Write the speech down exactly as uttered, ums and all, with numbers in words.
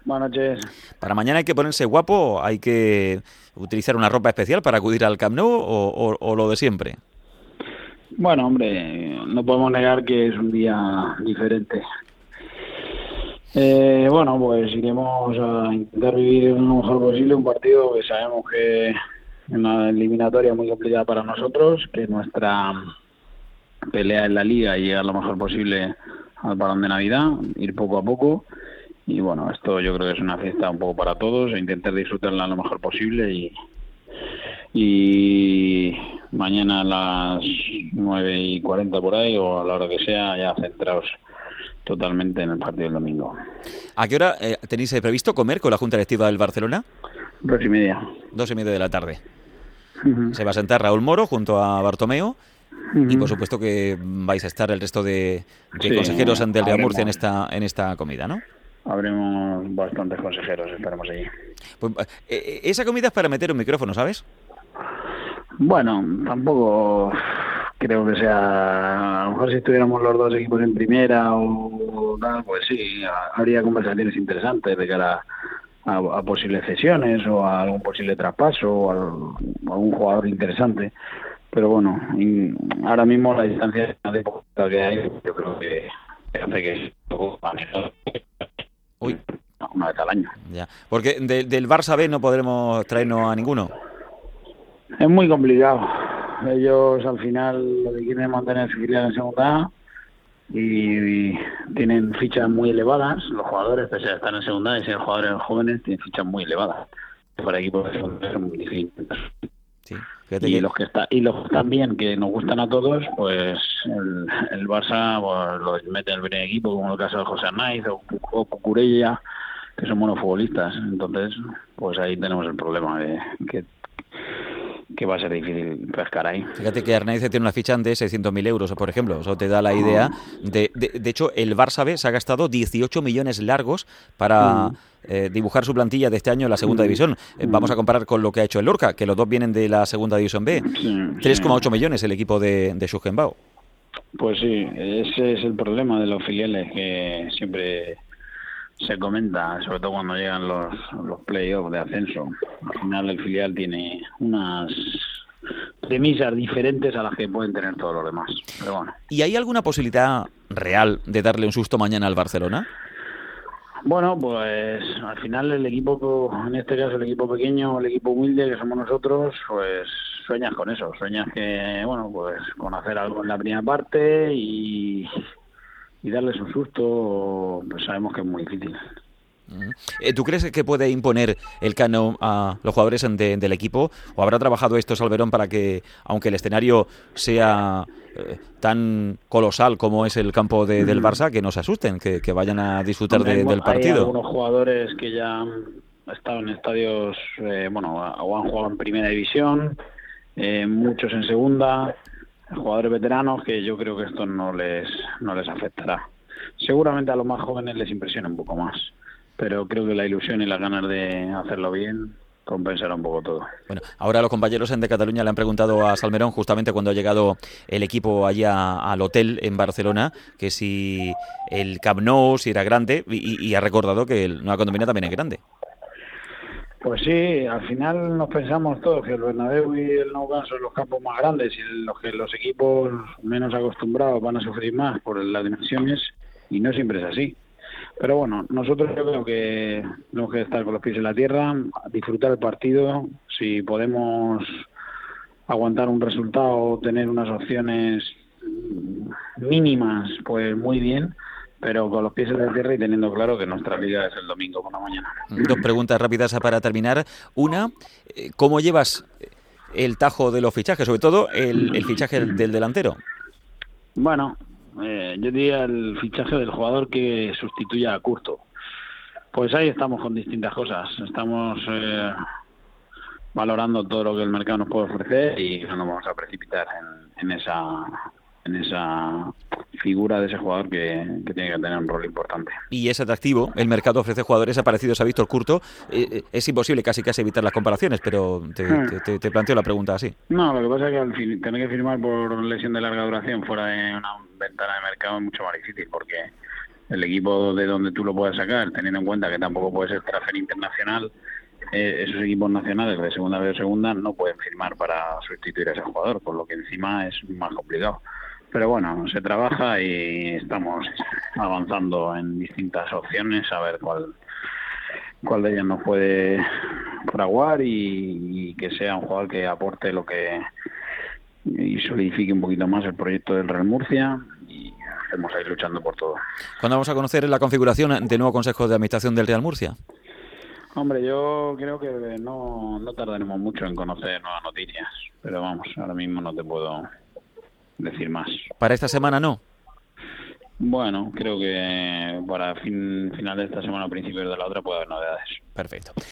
Buenas noches. ¿Para mañana hay que ponerse guapo? ¿Hay que utilizar una ropa especial para acudir al Camp Nou o, o, o lo de siempre? Bueno, hombre, no podemos negar que es un día diferente. Eh, bueno, pues iremos a intentar vivir lo mejor posible un partido que sabemos que es una eliminatoria muy complicada para nosotros, que nuestra pelea en la liga y llegar lo mejor posible al parón de Navidad, ir poco a poco. Y bueno, esto yo creo que es una fiesta un poco para todos, e intentar disfrutarla lo mejor posible y, y mañana a las nueve y cuarenta por ahí o a la hora que sea ya centrados totalmente en el partido del domingo. ¿A qué hora eh, tenéis previsto comer con la Junta Directiva del Barcelona? Dos y media. Dos y media de la tarde. Uh-huh. Se va a sentar Raúl Moro junto a Bartomeu. Uh-huh. Y por supuesto que vais a estar el resto de, de sí, consejeros ante el Real habremos, Murcia en esta, en esta comida, ¿no? Habremos bastantes consejeros, esperemos allí. Pues, eh, esa comida es para meter un micrófono, ¿sabes? Bueno, tampoco creo que sea... A lo mejor si estuviéramos los dos equipos en primera o tal, pues sí, habría conversaciones interesantes de cara a, a posibles cesiones o a algún posible traspaso o a, a un jugador interesante. Pero bueno, ahora mismo la distancia de época que hay, yo creo que hace que Uy. una vez al año. Ya. Porque de, del Barça B no podremos traernos a ninguno. Es muy complicado. Ellos al final lo que quieren es mantener su filial en segunda A y, y tienen fichas muy elevadas. Los jugadores, pese a estar en segunda A y ser jugadores jóvenes, tienen fichas muy elevadas. Para equipos de segunda A es muy difícil. Sí. Y que... los que está, y los que están bien, que nos gustan a todos, pues el, el Barça pues, los mete en el primer equipo, como el caso de José Arnaiz o, o Cucurella, que son buenos futbolistas. Entonces, pues ahí tenemos el problema de que, que va a ser difícil pescar ahí. Fíjate que Arnaiz tiene una ficha de seiscientos mil euros, por ejemplo. Eso te da la idea. De, de, de hecho, el Barça B se ha gastado dieciocho millones largos para... Mm. Eh, dibujar su plantilla de este año en la segunda división. Eh, vamos a comparar con lo que ha hecho el Lorca, que los dos vienen de la segunda división B. Sí, tres coma ocho sí. millones el equipo de, de Schufenbach. Pues sí, ese es el problema de los filiales que siempre se comenta, sobre todo cuando llegan los, los play-offs de ascenso. Al final el filial tiene unas premisas diferentes a las que pueden tener todos los demás. Pero bueno. ¿Y hay alguna posibilidad real de darle un susto mañana al Barcelona? Bueno, pues al final el equipo, en este caso el equipo pequeño, el equipo humilde que somos nosotros, pues sueñas con eso, sueñas que, bueno, pues con hacer algo en la primera parte y, y darles un susto, pues sabemos que es muy difícil. ¿Tú crees que puede imponer el Camp Nou a los jugadores de, del equipo? ¿O habrá trabajado esto Salmerón para que, aunque el escenario sea eh, tan colosal como es el campo de, del Barça, que no se asusten, que, que vayan a disfrutar de, del partido? Hay algunos jugadores que ya han estado en estadios, eh, bueno, o han jugado en primera división, eh, muchos en segunda, jugadores veteranos que yo creo que esto no les, no les afectará. Seguramente a los más jóvenes les impresiona un poco más, pero creo que la ilusión y las ganas de hacerlo bien compensará un poco todo. Bueno, ahora los compañeros de Cataluña le han preguntado a Salmerón, justamente cuando ha llegado el equipo allá al hotel en Barcelona, que si el Camp Nou, si era grande, y, y ha recordado que el Nueva Condomina también es grande. Pues sí, al final nos pensamos todos que el Bernabéu y el Nou Camp son los campos más grandes y los que los equipos menos acostumbrados van a sufrir más por las dimensiones, y no siempre es así. Pero bueno, nosotros yo creo que tenemos que estar con los pies en la tierra, disfrutar el partido. Si podemos aguantar un resultado, tener unas opciones mínimas, pues muy bien, pero con los pies en la tierra y teniendo claro que nuestra liga es el domingo por la mañana. Dos preguntas rápidas para terminar. Una, ¿cómo llevas el tajo de los fichajes, sobre todo el, el fichaje del, del delantero? Bueno, Eh, yo diría el fichaje del jugador que sustituya a Curto. Pues ahí estamos con distintas cosas. Estamos eh, valorando todo lo que el mercado nos puede ofrecer y no nos vamos a precipitar en, en esa en esa figura de ese jugador que, que tiene que tener un rol importante. Y es atractivo. El mercado ofrece jugadores parecidos a Víctor Curto. Eh, es imposible casi casi evitar las comparaciones, pero te, te, te, te planteo la pregunta así. No, lo que pasa es que al fin, tener que firmar por lesión de larga duración fuera de una ventana de mercado es mucho más difícil, porque el equipo de donde tú lo puedas sacar, teniendo en cuenta que tampoco puede ser transfer internacional, eh, esos equipos nacionales de segunda vez o segunda no pueden firmar para sustituir a ese jugador, por lo que encima es más complicado. Pero bueno, se trabaja y estamos avanzando en distintas opciones a ver cuál cuál de ellas nos puede fraguar y, y que sea un jugador que aporte lo que y solidifique un poquito más el proyecto del Real Murcia, y estemos ahí luchando por todo. ¿Cuándo vamos a conocer la configuración del nuevo Consejo de Administración del Real Murcia? Hombre, yo creo que no, no tardaremos mucho en conocer nuevas noticias, pero vamos, ahora mismo no te puedo decir más. ¿Para esta semana no? Bueno, creo que para fin, final de esta semana o principios de la otra puede haber novedades. Perfecto.